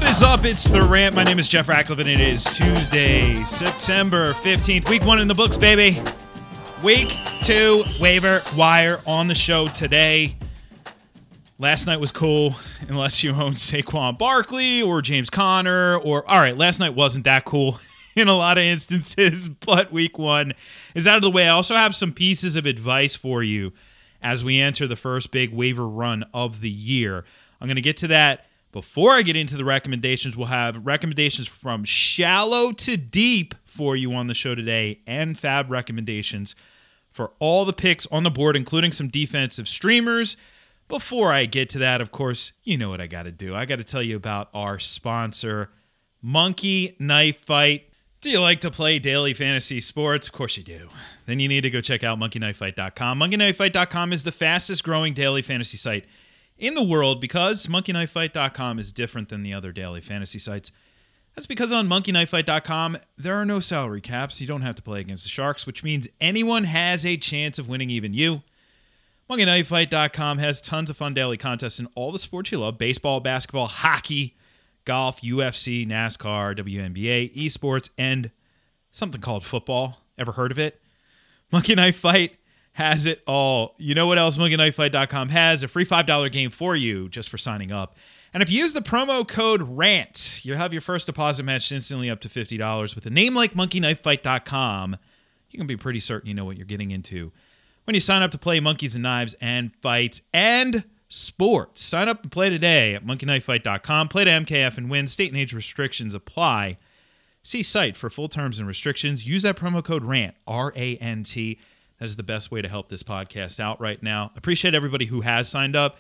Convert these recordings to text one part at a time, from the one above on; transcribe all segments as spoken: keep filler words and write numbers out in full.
is up? It's The Rant. My name is Jeff Ratcliffe, and it is Tuesday, September fifteenth. Week one in the books, baby. Week two waiver wire on the show today. Last night was cool, unless you own Saquon Barkley or James Conner. Or all right, last night wasn't that cool in a lot of instances, but week one is out of the way. I also have some pieces of advice for you as we enter the first big waiver run of the year. I'm going to get to that. Before I get into the recommendations, we'll have recommendations from shallow to deep for you on the show today, and fab recommendations for all the picks on the board, including some defensive streamers. Before I get to that, of course, you know what I got to do. I got to tell you about our sponsor, Monkey Knife Fight. Do you like to play daily fantasy sports? Of course you do. Then you need to go check out monkey knife fight dot com. monkey knife fight dot com is the fastest growing daily fantasy site in the world because monkey knife fight dot com is different than the other daily fantasy sites. That's because on monkey knife fight dot com, there are no salary caps. You don't have to play against the Sharks, which means anyone has a chance of winning, even you. monkey knife fight dot com has tons of fun daily contests in all the sports you love: baseball, basketball, hockey, golf, U F C, NASCAR, W N B A, esports, and something called football. Ever heard of it? Monkey Knife Fight has it all. You know what else monkey knife fight dot com has? A free five dollars game for you just for signing up. And if you use the promo code RANT, you'll have your first deposit matched instantly up to fifty dollars. With a name like monkey knife fight dot com, you can be pretty certain you know what you're getting into when you sign up to play Monkeys and Knives and Fights and Sports. Sign up and play today at monkey knife fight dot com. Play to M K F and win. State and age restrictions apply. See site for full terms and restrictions. Use that promo code RANT, R A N T. That is the best way to help this podcast out right now. Appreciate everybody who has signed up.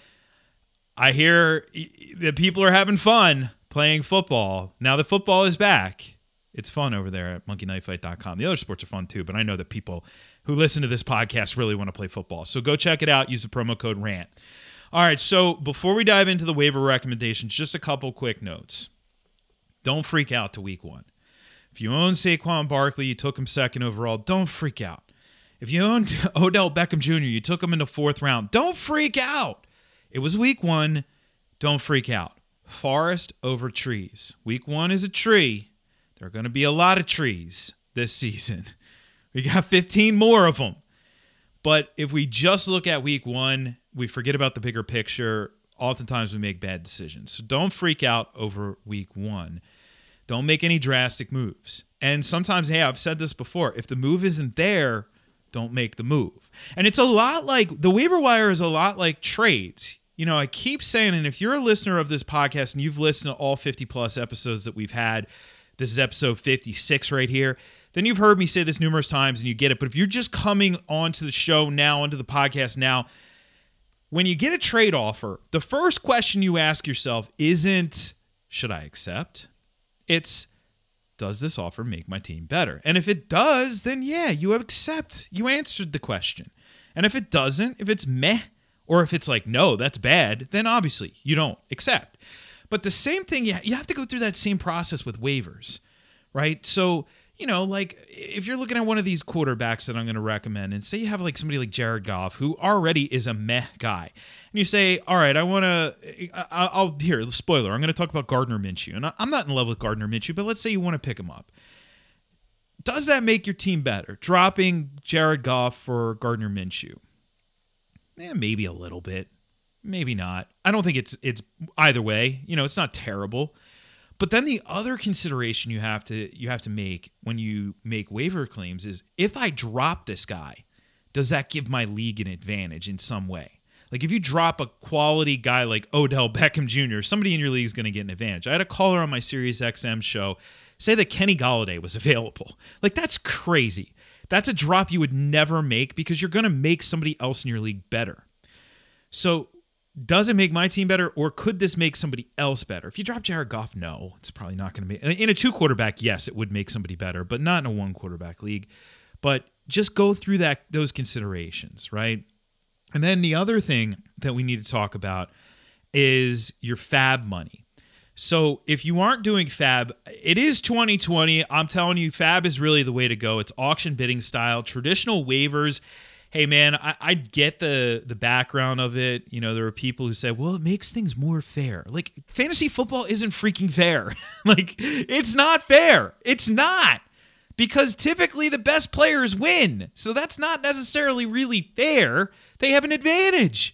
I hear that people are having fun playing football. Now that football is back, it's fun over there at monkey knife fight dot com. The other sports are fun too, but I know that people who listen to this podcast really want to play football. So go check it out. Use the promo code RANT. All right, so before we dive into the waiver recommendations, just a couple quick notes. Don't freak out to week one. If you own Saquon Barkley, you took him second overall, don't freak out. If you owned Odell Beckham Junior, you took him in the fourth round, don't freak out. It was week one, don't freak out. Forest over trees. Week one is a tree. There are going to be a lot of trees this season. We got fifteen more of them. But if we just look at week one, we forget about the bigger picture. Oftentimes we make bad decisions. So don't freak out over week one. Don't make any drastic moves. And sometimes, hey, I've said this before, if the move isn't there, don't make the move. And it's a lot like, the waiver wire is a lot like trades. You know, I keep saying, and if you're a listener of this podcast and you've listened to all fifty plus episodes that we've had, this is episode fifty-six right here, then you've heard me say this numerous times and you get it. But if you're just coming onto the show now, onto the podcast now, when you get a trade offer, the first question you ask yourself isn't, should I accept? It's, does this offer make my team better? And if it does, then yeah, you accept. You answered the question. And if it doesn't, if it's meh, or if it's like, no, that's bad, then obviously you don't accept. But the same thing, you have to go through that same process with waivers, right? So, you know, like if you're looking at one of these quarterbacks that I'm going to recommend, and say you have like somebody like Jared Goff, who already is a meh guy, and you say, all right, I want to, I'll, here, spoiler, I'm going to talk about Gardner Minshew. And I'm not in love with Gardner Minshew, but let's say you want to pick him up. Does that make your team better? Dropping Jared Goff for Gardner Minshew? Eh, maybe a little bit. Maybe not. I don't think it's it's either way. You know, it's not terrible. But then the other consideration you have to you have to make when you make waiver claims is, if I drop this guy, does that give my league an advantage in some way? Like if you drop a quality guy like Odell Beckham Junior, somebody in your league is going to get an advantage. I had a caller on my Sirius X M show say that Kenny Golladay was available. Like that's crazy. That's a drop you would never make because you're going to make somebody else in your league better. So does it make my team better, or could this make somebody else better? If you drop Jared Goff, no, it's probably not going to be. In a two quarterback, yes, it would make somebody better, but not in a one quarterback league. But just go through that those considerations, right? And then the other thing that we need to talk about is your fab money. So if you aren't doing fab, it is twenty twenty. I'm telling you, fab is really the way to go. It's auction bidding style. Traditional waivers hey, man, I, I get the the background of it. You know, there are people who say, well, it makes things more fair. Like, fantasy football isn't freaking fair. Like, it's not fair. It's not. Because typically the best players win. So that's not necessarily really fair. They have an advantage.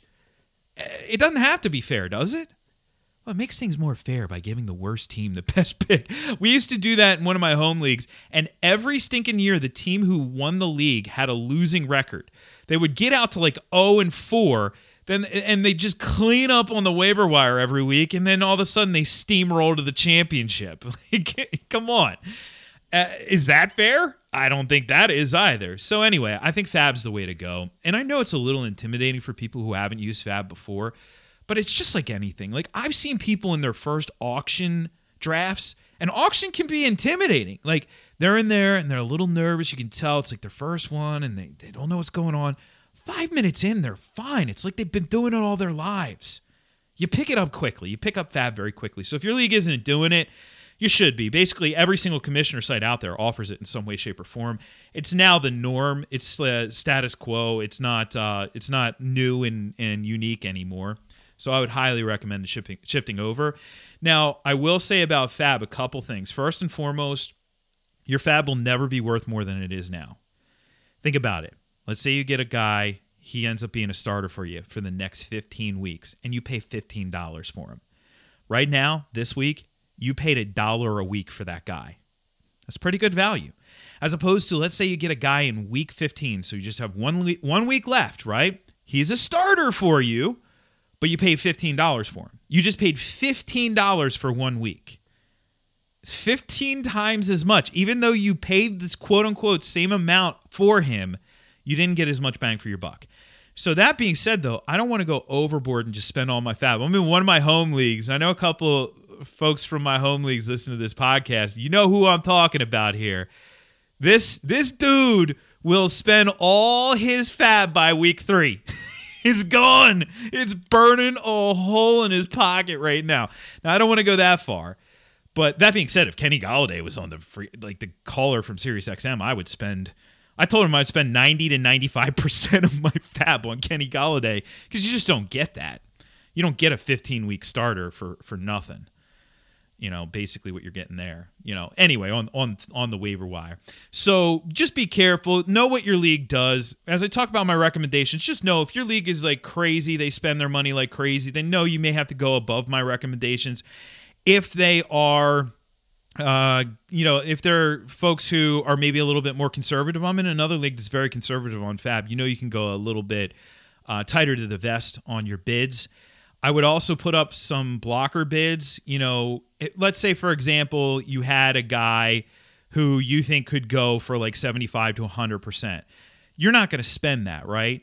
It doesn't have to be fair, does it? Well, it makes things more fair by giving the worst team the best pick. We used to do that in one of my home leagues, and every stinking year, the team who won the league had a losing record. They would get out to like oh and four, then and they just clean up on the waiver wire every week, and then all of a sudden they steamroll to the championship. Like, come on. Uh, is that fair? I don't think that is either. So anyway, I think Fab's the way to go. And I know it's a little intimidating for people who haven't used Fab before, but it's just like anything. Like, I've seen people in their first auction drafts, and auction can be intimidating. Like, they're in there and they're a little nervous. You can tell it's like their first one and they, they don't know what's going on. Five minutes in, they're fine. It's like they've been doing it all their lives. You pick it up quickly. You pick up Fab very quickly. So if your league isn't doing it, you should be. Basically, every single commissioner site out there offers it in some way, shape, or form. It's now the norm. It's uh, status quo. It's not uh, it's not new and, and unique anymore. So I would highly recommend shifting, shifting over. Now, I will say about Fab a couple things. First and foremost, your Fab will never be worth more than it is now. Think about it. Let's say you get a guy, he ends up being a starter for you for the next fifteen weeks, and you pay fifteen dollars for him. Right now, this week, you paid a dollar a week for that guy. That's pretty good value. As opposed to, let's say you get a guy in week fifteen, so you just have one, le- one week left, right? He's a starter for you, but you paid fifteen dollars for him. You just paid fifteen dollars for one week. It's fifteen times as much. Even though you paid this quote-unquote same amount for him, you didn't get as much bang for your buck. So that being said, though, I don't want to go overboard and just spend all my Fab. I'm in one of my home leagues. I know a couple folks from my home leagues listen to this podcast. You know who I'm talking about here. This this dude will spend all his Fab by week three. It's gone. It's burning a hole in his pocket right now. Now, I don't want to go that far. But that being said, if Kenny Golladay was on the free, like the caller from Sirius X M, I would spend, I told him I'd spend ninety to ninety-five percent of my Fab on Kenny Golladay because you just don't get that. You don't get a fifteen-week starter for for nothing. You know, basically what you're getting there. You know, anyway, on on on the waiver wire. So just be careful. Know what your league does. As I talk about my recommendations, just know if your league is like crazy, they spend their money like crazy, then know you may have to go above my recommendations. If they are, uh, you know, if they're folks who are maybe a little bit more conservative, I'm in another league that's very conservative on Fab. You know, you can go a little bit uh, tighter to the vest on your bids. I would also put up some blocker bids. You know, it, let's say, for example, you had a guy who you think could go for like seventy-five to one hundred percent. You're not going to spend that, right?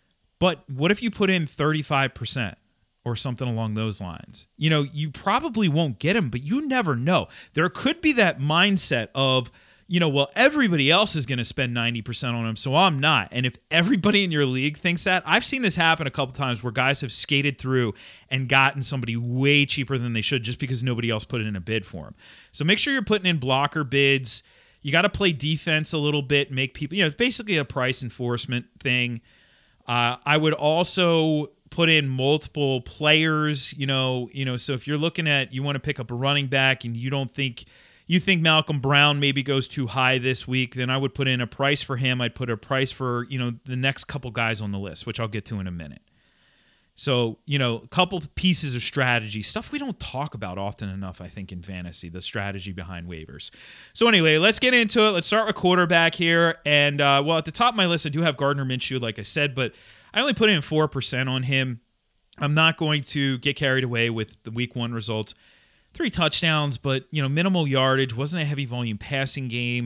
But what if you put in thirty-five percent or something along those lines? You know, you probably won't get him, but you never know. There could be that mindset of, you know, well, everybody else is going to spend ninety percent on him, so I'm not. And if everybody in your league thinks that, I've seen this happen a couple times where guys have skated through and gotten somebody way cheaper than they should just because nobody else put in a bid for him. So make sure you're putting in blocker bids. You got to play defense a little bit, make people, you know, it's basically a price enforcement thing. Uh, I would also put in multiple players, you know, you know, so if you're looking at, you want to pick up a running back and you don't think, you think Malcolm Brown maybe goes too high this week, then I would put in a price for him. I'd put a price for, you know, the next couple guys on the list, which I'll get to in a minute. So, you know, a couple pieces of strategy, stuff we don't talk about often enough, I think, in fantasy, the strategy behind waivers. So anyway, let's get into it. Let's start with quarterback here. And, uh, well, at the top of my list, I do have Gardner Minshew, like I said, but I only put in four percent on him. I'm not going to get carried away with the week one results. Three touchdowns, but, you know, minimal yardage, wasn't a heavy volume passing game.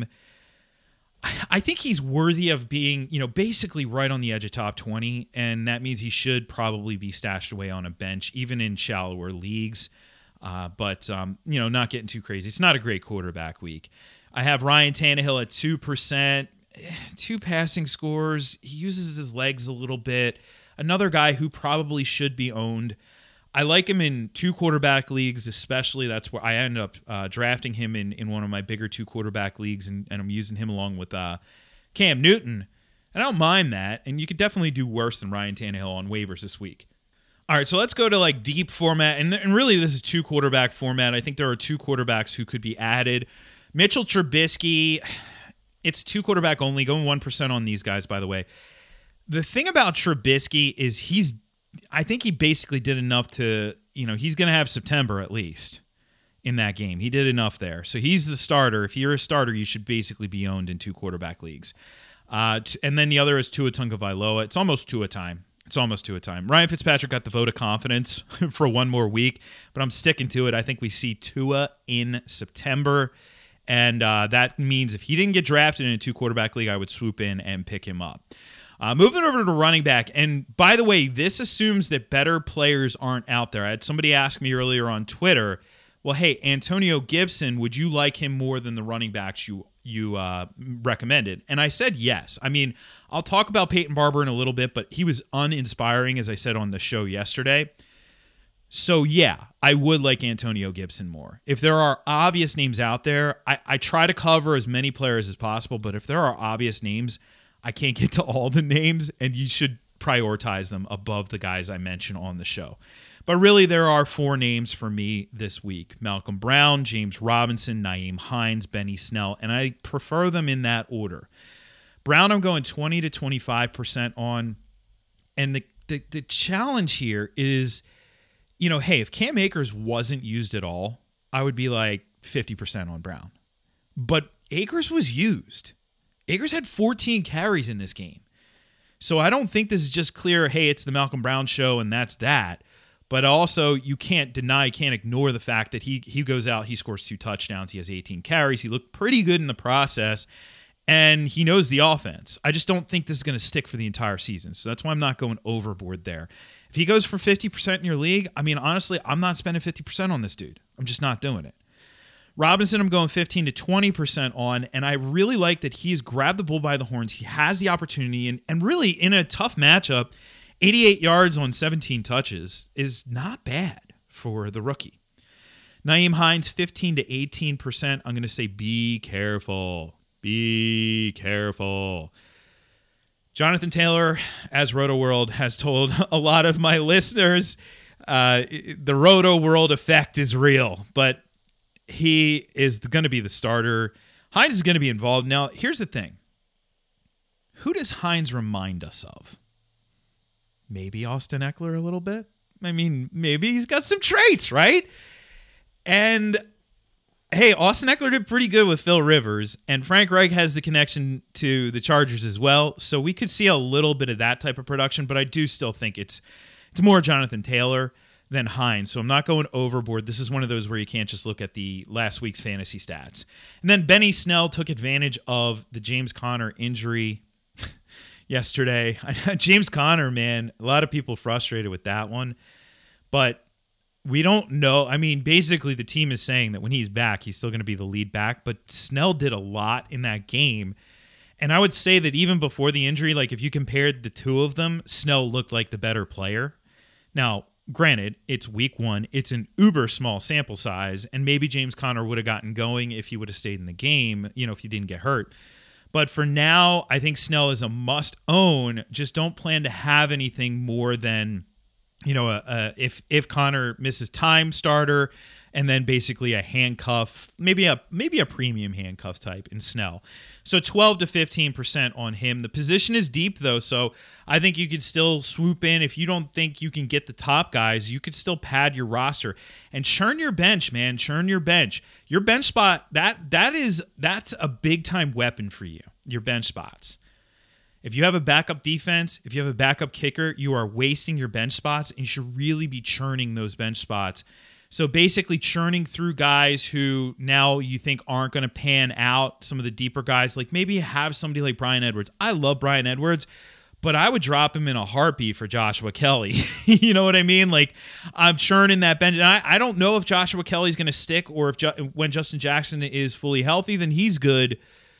I think he's worthy of being, you know, basically right on the edge of top twenty, and that means he should probably be stashed away on a bench, even in shallower leagues. Uh, but, um, you know, not getting too crazy. It's not a great quarterback week. I have Ryan Tannehill at two percent, two passing scores. He uses his legs a little bit. Another guy who probably should be owned. I like him in two quarterback leagues, especially. That's where I end up uh, drafting him in, in one of my bigger two quarterback leagues, and, and I'm using him along with uh, Cam Newton And I don't mind that, and you could definitely do worse than Ryan Tannehill on waivers this week. All right, so let's go to like deep format, and, and really this is two quarterback format. I think there are two quarterbacks who could be added. Mitchell Trubisky, it's two quarterback only, going one percent on these guys, by the way. The thing about Trubisky is he's, I think he basically did enough to, you know, he's going to have September at least in that game. He did enough there. So he's the starter. If you're a starter, you should basically be owned in two quarterback leagues. Uh, t- and then the other is Tua Tagovailoa. It's almost Tua time. It's almost Tua time. Ryan Fitzpatrick got the vote of confidence for one more week, but I'm sticking to it. I think we see Tua in September. And uh, that means if he didn't get drafted in a two-quarterback league, I would swoop in and pick him up. Uh, moving over to running back, and by the way, this assumes that better players aren't out there. I had somebody ask me earlier on Twitter, well, hey, Antonio Gibson, would you like him more than the running backs you you uh, recommended? And I said yes. I mean, I'll talk about Peyton Barber in a little bit, but he was uninspiring, as I said on the show yesterday. So, yeah, I would like Antonio Gibson more. If there are obvious names out there, I, I try to cover as many players as possible, but if there are obvious names, I can't get to all the names, and you should prioritize them above the guys I mentioned on the show. But really, there are four names for me this week. Malcolm Brown, James Robinson, Nyheim Hines, Benny Snell, and I prefer them in that order. Brown, I'm going twenty to twenty-five percent on, and the, the, the challenge here is, you know, hey, if Cam Akers wasn't used at all, I would be like fifty percent on Brown. But Akers was used. Akers had fourteen carries in this game. So I don't think this is just clear, hey, it's the Malcolm Brown show and that's that. But also, you can't deny, can't ignore the fact that he he goes out, he scores two touchdowns, he has eighteen carries, he looked pretty good in the process, and he knows the offense. I just don't think this is going to stick for the entire season. So that's why I'm not going overboard there. If he goes for fifty percent in your league, I mean, honestly, I'm not spending fifty percent on this dude. I'm just not doing it. Robinson, I'm going fifteen to twenty percent on, and I really like that he's grabbed the bull by the horns. He has the opportunity, and, and really in a tough matchup, eighty-eight yards on seventeen touches is not bad for the rookie. Nyheim Hines, fifteen to eighteen percent. I'm going to say be careful. Be careful. Jonathan Taylor, as Roto World has told a lot of my listeners, uh, the Roto World effect is real, but he is going to be the starter. Hines is going to be involved. Now, here's the thing. Who does Hines remind us of? Maybe Austin Eckler a little bit. I mean, maybe he's got some traits, right? And hey, Austin Eckler did pretty good with Phil Rivers, and Frank Reich has the connection to the Chargers as well, so we could see a little bit of that type of production, but I do still think it's it's more Jonathan Taylor than Hines, so I'm not going overboard. This is one of those where you can't just look at the last week's fantasy stats. And then Benny Snell took advantage of the James Conner injury yesterday. James Conner, man, a lot of people frustrated with that one, but we don't know. I mean, basically the team is saying that when he's back, he's still going to be the lead back, but Snell did a lot in that game. And I would say that even before the injury, like if you compared the two of them, Snell looked like the better player. Now, granted, it's week one. It's an uber small sample size, and maybe James Conner would have gotten going if he would have stayed in the game, you know, if he didn't get hurt. But for now, I think Snell is a must-own. Just don't plan to have anything more than, you know, a, a, if if Conner misses time, starter, and then basically a handcuff, maybe a maybe a premium handcuff type in Snell. So twelve to fifteen percent on him. The position is deep, though, so I think you could still swoop in. If you don't think you can get the top guys, you could still pad your roster and churn your bench, man. Churn your bench. Your bench spot, that that is that's a big-time weapon for you, your bench spots. If you have a backup defense, if you have a backup kicker, you are wasting your bench spots, and you should really be churning those bench spots. So basically churning through guys who now you think aren't going to pan out, some of the deeper guys, like maybe have somebody like Bryan Edwards. I love Bryan Edwards, but I would drop him in a heartbeat for Joshua Kelly. You know what I mean? Like I'm churning that bench. And I, I don't know if Joshua Kelly's going to stick, or if Ju- when Justin Jackson is fully healthy, then he's good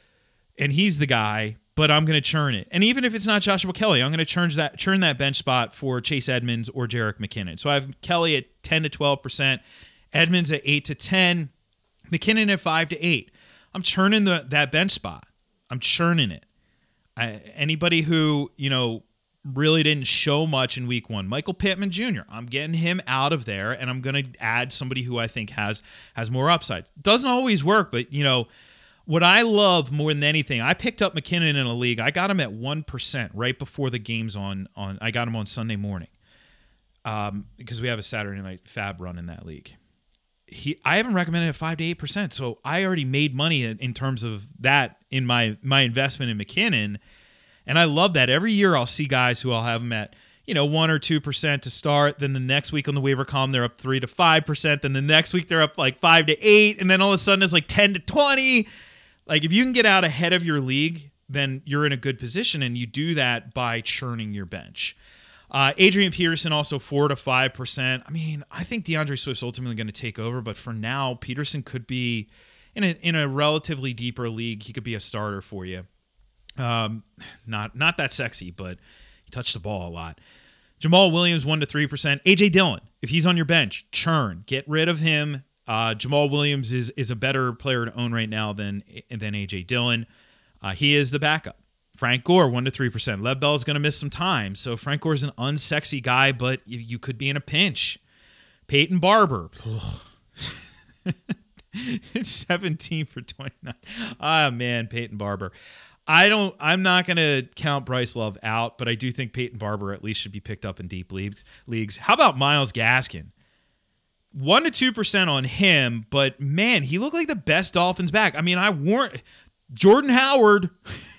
and he's the guy. But I'm going to churn it. And even if it's not Joshua Kelly, I'm going to churn that churn that bench spot for Chase Edmonds or Jerick McKinnon. So I have Kelly at ten to twelve percent, Edmonds at eight to ten, McKinnon at five to eight. I'm churning the, that bench spot. I'm churning it. I, anybody who, you know, really didn't show much in week one, Michael Pittman Junior I'm getting him out of there, and I'm going to add somebody who I think has has more upside. Doesn't always work, but, you know, what I love more than anything, I picked up McKinnon in a league. I got him at one percent right before the game's on. on I got him on Sunday morning um, because we have a Saturday night fab run in that league. He, I haven't recommended at five to eight percent, so I already made money in, in terms of that in my my investment in McKinnon. And I love that. Every year I'll see guys who I'll have them at, you know, one or two percent to start. Then the next week on the waiver column, they're up three to five percent. Then the next week they're up like five to eight. And then all of a sudden it's like ten to twenty. Like if you can get out ahead of your league, then you're in a good position. And you do that by churning your bench. Uh, Adrian Peterson also four to five percent. I mean, I think DeAndre Swift's ultimately going to take over. But for now, Peterson could be in a, in a relatively deeper league. He could be a starter for you. Um, not not that sexy, but he touched the ball a lot. Jamal Williams, one to three percent. A J Dillon, if he's on your bench, churn. Get rid of him. Uh, Jamal Williams is is a better player to own right now than, than A J Dillon. Uh, he is the backup. Frank Gore, one to three percent. Lev Bell is going to miss some time, so Frank Gore is an unsexy guy, but you, you could be in a pinch. Peyton Barber. seventeen for twenty-nine. Ah, man, Peyton Barber. I don't. I'm not going to count Bryce Love out, but I do think Peyton Barber at least should be picked up in deep leagues. Leagues. How about Myles Gaskin? One to two percent on him, but man, he looked like the best Dolphins back. I mean, I warned Jordan Howard.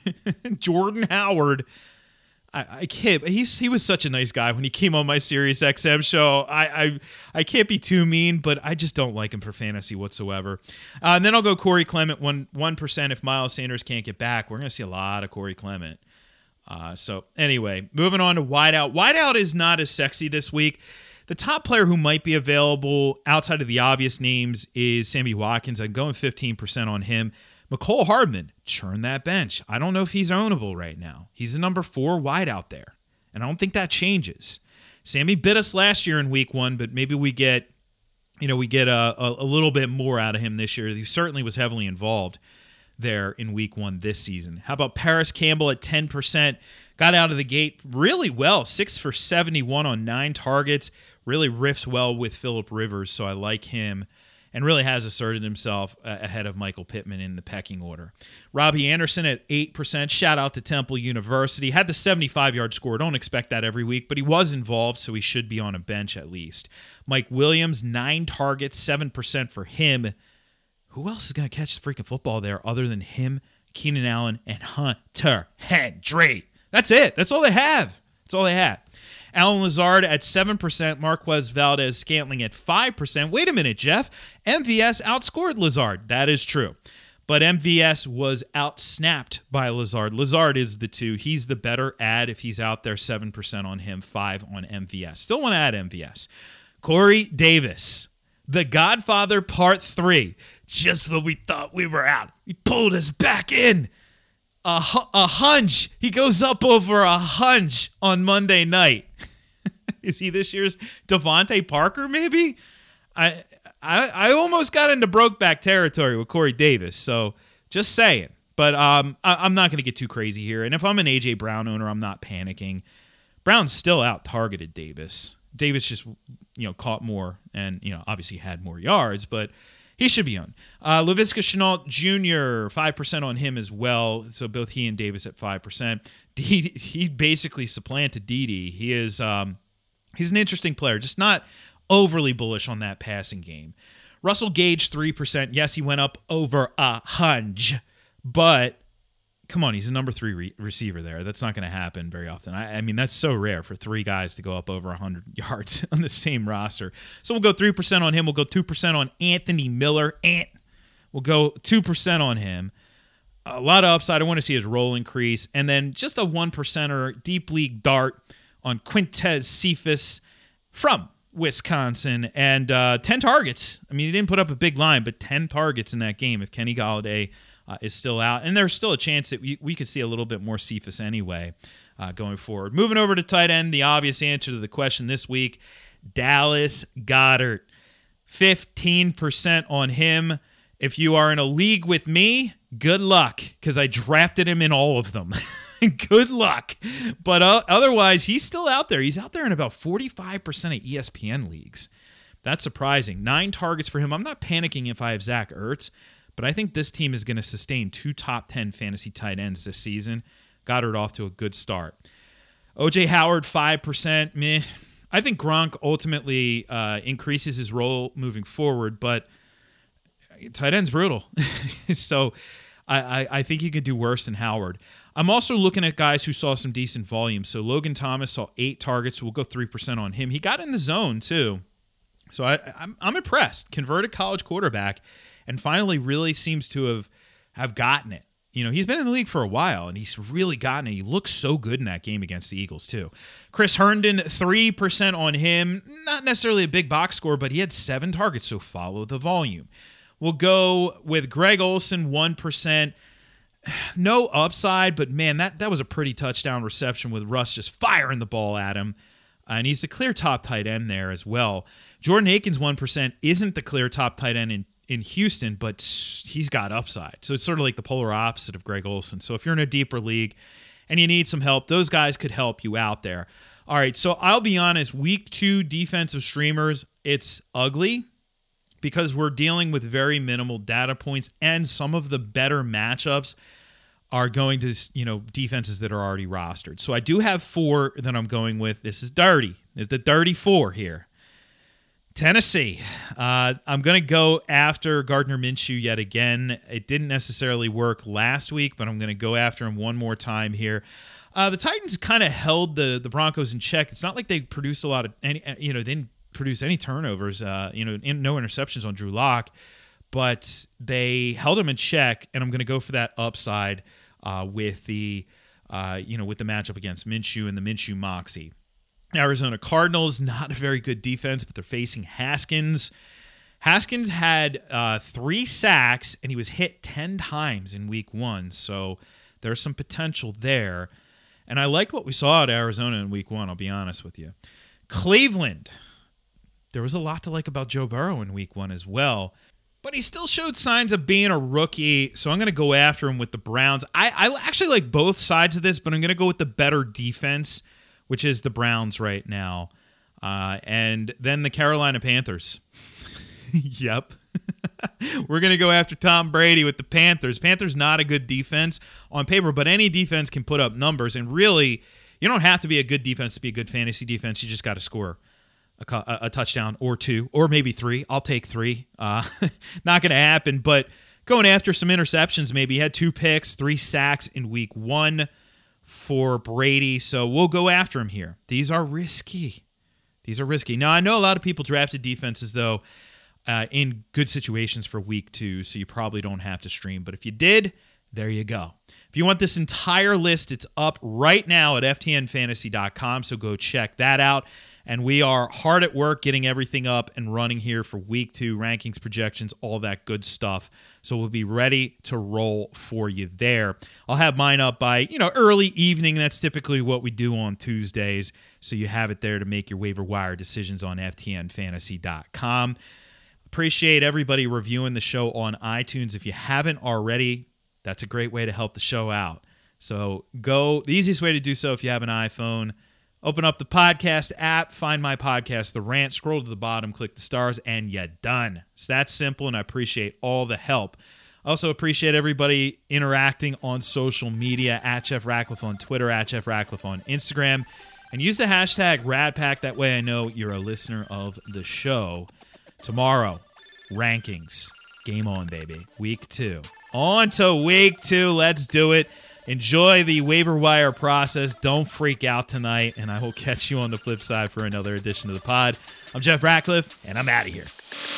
Jordan Howard. I, I can't. He's he was such a nice guy when he came on my Sirius X M show. I I I can't be too mean, but I just don't like him for fantasy whatsoever. Uh, and then I'll go Corey Clement one one percent. If Miles Sanders can't get back, we're gonna see a lot of Corey Clement. Uh, so anyway, moving on to wideout. Wideout is not as sexy this week. The top player who might be available outside of the obvious names is Sammy Watkins. I'm going fifteen percent on him. McCole Hardman, churn that bench. I don't know if he's ownable right now. He's the number four wide out there, and I don't think that changes. Sammy bit us last year in week one, but maybe we get, you know, we get a, a, a little bit more out of him this year. He certainly was heavily involved there in week one this season. How about Paris Campbell at ten percent? Got out of the gate really well, six for seventy-one on nine targets. Really riffs well with Phillip Rivers, so I like him. And really has asserted himself uh, ahead of Michael Pittman in the pecking order. Robbie Anderson at eight percent. Shout out to Temple University. Had the seventy-five-yard score. Don't expect that every week, but he was involved, so he should be on a bench at least. Mike Williams, nine targets, seven percent for him. Who else is going to catch the freaking football there other than him, Keenan Allen, and Hunter Henry? That's it. That's all they have. That's all they have. Allen Lazard at seven percent, Marquez Valdez-Scantling at five percent. Wait a minute, Jeff. M V S outscored Lazard. That is true. But M V S was outsnapped by Lazard. Lazard is the two. He's the better ad if he's out there. seven percent on him, five on M V S. Still want to add M V S. Corey Davis, The Godfather Part three. Just when we thought we were out, he pulled us back in. A, a hunch. He goes up over a hunch on Monday night. Is he this year's Devontae Parker, maybe? I, I I almost got into Brokeback territory with Corey Davis, so just saying. But um, I, I'm not going to get too crazy here. And if I'm an A J. Brown owner, I'm not panicking. Brown's still out-targeted Davis. Davis just, you know, caught more and, you know, obviously had more yards, but he should be on. Uh, Laviska Shenault Junior, five percent on him as well. So both he and Davis at five percent. D- he basically supplanted Dede. He is um, he's an interesting player, just not overly bullish on that passing game. Russell Gage, three percent. Yes, he went up over a hunch, but come on, he's a number three re- receiver there. That's not going to happen very often. I, I mean, that's so rare for three guys to go up over one hundred yards on the same roster. So we'll go three percent on him. We'll go two percent on Anthony Miller. Ant. We'll go two percent on him. A lot of upside. I want to see his role increase. And then just a one percenter deep league dart on Quintez Cephas from Wisconsin. And uh, ten targets. I mean, he didn't put up a big line, but ten targets in that game if Kenny Golladay Uh, is still out. And there's still a chance that we, we could see a little bit more Cephas anyway uh, going forward. Moving over to tight end, the obvious answer to the question this week, Dallas Goedert. fifteen percent on him. If you are in a league with me, good luck, because I drafted him in all of them. Good luck. But uh, otherwise, he's still out there. He's out there in about forty-five percent of E S P N leagues. That's surprising. Nine targets for him. I'm not panicking if I have Zach Ertz, but I think this team is going to sustain two top ten fantasy tight ends this season. Goddard off to a good start. O J Howard, five percent. Meh. I think Gronk ultimately uh, increases his role moving forward, but tight end's brutal. so I, I, I think he could do worse than Howard. I'm also looking at guys who saw some decent volume. So Logan Thomas saw eight targets. So we'll go three percent on him. He got in the zone, too. So I, I'm, I'm impressed. Converted college quarterback and finally really seems to have, have gotten it. You know, he's been in the league for a while, and he's really gotten it. He looks so good in that game against the Eagles, too. Chris Herndon, three percent on him. Not necessarily a big box score, but he had seven targets, so follow the volume. We'll go with Greg Olsen, one percent. No upside, but, man, that, that was a pretty touchdown reception with Russ just firing the ball at him. Uh, and he's the clear top tight end there as well. Jordan Akins, one percent, isn't the clear top tight end in, in Houston, but he's got upside. So it's sort of like the polar opposite of Greg Olsen. So if you're in a deeper league and you need some help, those guys could help you out there. All right, so I'll be honest, week two defensive streamers, it's ugly because we're dealing with very minimal data points, and some of the better matchups are going to, you know, defenses that are already rostered. So I do have four that I'm going with. This is dirty. It's the dirty four here. Tennessee. Uh, I'm going to go after Gardner Minshew yet again. It didn't necessarily work last week, but I'm going to go after him one more time here. Uh, the Titans kind of held the the Broncos in check. It's not like they produced a lot of any, you know, they didn't produce any turnovers. Uh, you know, in, no interceptions on Drew Lock. But they held him in check, and I'm going to go for that upside uh, with the, uh, you know, with the matchup against Minshew and the Minshew Moxie. Arizona Cardinals, not a very good defense, but they're facing Haskins. Haskins had uh, three sacks, and he was hit ten times in week one, so there's some potential there. And I like what we saw at Arizona in week one, I'll be honest with you. Cleveland, there was a lot to like about Joe Burrow in week one as well. But he still showed signs of being a rookie, so I'm going to go after him with the Browns. I, I actually like both sides of this, but I'm going to go with the better defense, which is the Browns right now. Uh, and then the Carolina Panthers. Yep. We're going to go after Tom Brady with the Panthers. Panthers not a good defense on paper, but any defense can put up numbers. And really, you don't have to be a good defense to be a good fantasy defense. You just got to score A, a touchdown or two, or maybe three. I'll take three. Uh, not going to happen, but going after some interceptions maybe. He had two picks, three sacks in week one for Brady, so we'll go after him here. These are risky. These are risky. Now, I know a lot of people drafted defenses, though, uh, in good situations for week two, so you probably don't have to stream, but if you did, there you go. If you want this entire list, it's up right now at F T N fantasy dot com, so go check that out. And we are hard at work getting everything up and running here for week two, rankings, projections, all that good stuff. So we'll be ready to roll for you there. I'll have mine up by, you know, early evening. That's typically what we do on Tuesdays. So you have it there to make your waiver wire decisions on F T N fantasy dot com. Appreciate everybody reviewing the show on iTunes. If you haven't already, that's a great way to help the show out. So go, the easiest way to do so if you have an iPhone, open up the podcast app, find my podcast, The Rant, scroll to the bottom, click the stars, and you're done. It's that simple, and I appreciate all the help. I also appreciate everybody interacting on social media, at Jeff Ratcliffe on Twitter, at Jeff Ratcliffe on Instagram, and use the hashtag RadPack. That way I know you're a listener of the show. Tomorrow, rankings. Game on, baby. Week two. On to week two. Let's do it. Enjoy the waiver wire process. Don't freak out tonight, and I will catch you on the flip side for another edition of the pod. I'm Jeff Ratcliffe, and I'm out of here.